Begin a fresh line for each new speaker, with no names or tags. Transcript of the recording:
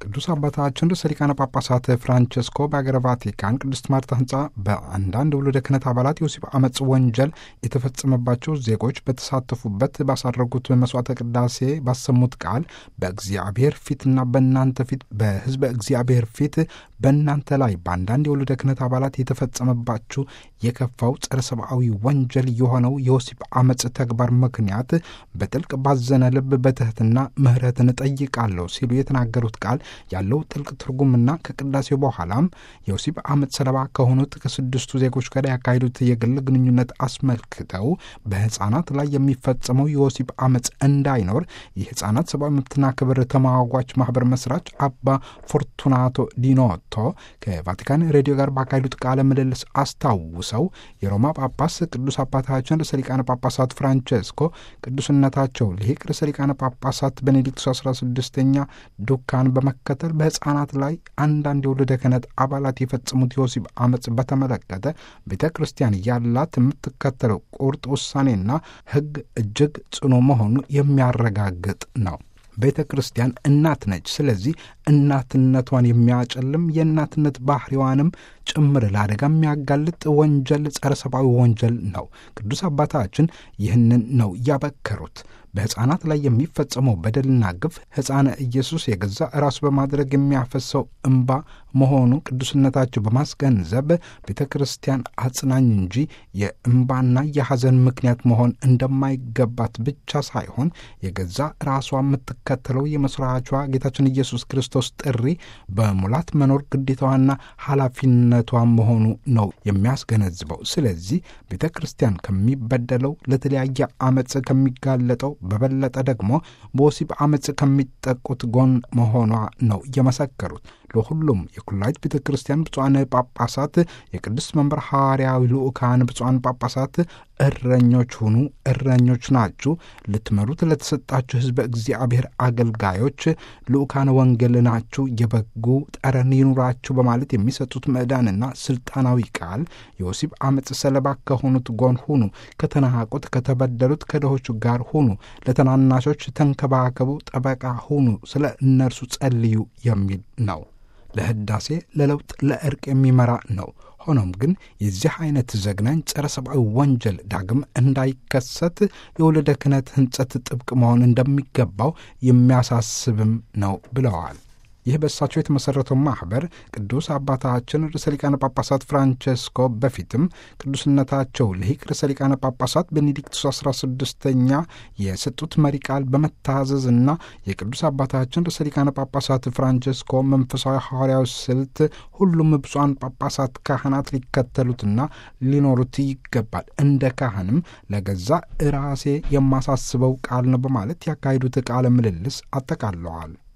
ቅዱስ አባታችን ርዕሰ ሊቃነ ጳጳሳት ፍራንቸስኮ በአገረ ቫቲካን ቅድስት ማርታ ሕንፃ በአንዳንድ ውሉደ ክህነት አባላት የወሲብ አመፅ ወንጀል የተፈጸመባቸው ዜጎች በተሳተፉበት ባሳረጉት መስዋዕተ ቅዳሴ ባሰሙት ቃል በእግዚአብሔር ፊትና በእናንተ ፊት በሕዝበ እግዚአብሔር ፊት በእናንተ ላይ በአንዳንድ የውሉደ ክህነት አባላት የተፈጸመባችሁ የከፋው ጸረ ሰብአዊ ወንጀል የሆነው የወሲብ አመፅ ተግባር ምክንያት በጥልቅ ባዘነ ልብ በትህትና ምሕረትን እጠይቃለሁ ሲሉ የተናገሩት ቃል ያለው ጥልቅ ትርጉምና ከቅዳሴው በኋላም የወሲብ አመፅ ሰለባ ከሆኑት ከስድስቱ ዜጎች ጋር ያካሄዱት የግል ግንኙነት አስመልክተው በሕፃናት ላይ የሚፈጸመው የወሲብ አመፅ እንዳይኖር የሕፃናት ሰብአዊ መብትና ክብር ተሟጋች ማህበር መስራች አባ ፎርቱናቶ ዲኖቶ ከቫቲካን ሬዲዮ ጋር ባካሄዱት ቃለ ምልልስ አስታውሰው የሮማ ጳጳስ ቅዱስ አባታችን ርዕሰ ሊቃነ ጳጳሳት ፍራንቸስኮ ቅዱስነታቸው ሊቅ ርዕሰ ሊቃነ ጳጳሳት ቤኔዲክቱስ 16ኛ ዱካን በመከተል በሕፃናት ላይ አንዳንድ የውሉደ ክህነት አባላት የፈጸሙት የወሲብ አመፅ በተመለከተ ቤተ ክርስቲያን ያላት የምትከተለው ቁርጥ ውሳኔና ሕግ እጅግ ጽኑ መሆኑ የሚያረጋግጥ ነው። ቤተ ክርስቲያን እናት ነች። ስለዚህ እናትነቷን የሚያጨልም የእናትነት ባህሪዋንም ጭምር ለአደጋ የሚያጋልጥ ወንጀል ጸረ ሰብአዊ ወንጀል ነው። ቅዱስ አባታችን ይህንን ነው ያበከሩት። በሕፃናት ላይ የሚፈጸመው በደልና ግፍ ሕፃነ ኢየሱስ የገዛ ራሱ በማድረግ የሚያፈሰው እንባ መሆኑ ቅዱስነታቸው በማስገንዘብ ቤተ ክርስቲያን አጽናኝ እንጂ የእንባና የሐዘን ምክንያት መሆን እንደማይገባት ብቻ ሳይሆን የገዛ ራሷ የምትከተለው የመስራቿ ጌታችን ኢየሱስ ክርስቶስ ጥሪ በሙላት መኖር ግዴታዋና ኃላፊነቷ መሆኑ ነው የሚያስገነዝበው። ስለዚህ ቤተ ክርስቲያን ከሚበደለው ለተለያየ አመፅ ከሚጋለጠው በበለጠ ደግሞ በወሲብ አመፅ ከሚጠቁት ጎን መሆኗ ነው የመሰከሩት። ለሁሉም የኩላይት ቤተ ክርስቲያን ብፁዓን ጳጳሳት፣ የቅድስት መንበር ሐዋርያዊ ልዑካን ብፁዓን ጳጳሳት እረኞች ሁኑ፣ እረኞች ናችሁ። ልትመሩት ለተሰጣችሁ ሕዝበ እግዚአብሔር አገልጋዮች ልዑካን ወንጌል ናችሁ። የበጉ ጠረን ይኑራችሁ በማለት የሚሰጡት ምዕዳንና ስልጣናዊ ቃል የወሲብ አመፅ ሰለባ ከሆኑት ጎን ሁኑ፣ ከተናቁት ከተበደሉት ከድሆቹ ጋር ሁኑ፣ ለተናናሾች ተንከባከቡ፣ ጠበቃ ሁኑ፣ ስለ እነርሱ ጸልዩ የሚል ነው። ለህዳሴ ለለውጥ ለእርቅ የሚመራ ነው። ሆኖም ግን የዚህ አይነት ዘግናኝ ጸረ ሰብአዊ ወንጀል ዳግም እንዳይከሰት የውሉደ ክህነት ሕንጸት ጥብቅ መሆን እንደሚገባው የሚያሳስብም ነው ብለዋል። ይህ በእሳቸው የተመሠረተው ማኅበር ቅዱስ አባታችን ርዕሰ ሊቃነ ጳጳሳት ፍራንቸስኮ በፊትም ቅዱስነታቸው ሊቅ ርዕሰ ሊቃነ ጳጳሳት ቤኔዲክቱስ 16ኛ የሰጡት መሪ ቃል በመታዘዝና የቅዱስ አባታችን ርዕሰ ሊቃነ ጳጳሳት ፍራንቸስኮ መንፈሳዊ ሐዋርያዊ ስልት ሁሉም ብፁዓን ጳጳሳት ካህናት ሊከተሉትና ሊኖሩት ይገባል። እንደ ካህንም ለገዛ ራሴ የማሳስበው ቃል ነው በማለት ያካሄዱት ቃለ ምልልስ አጠቃለዋል።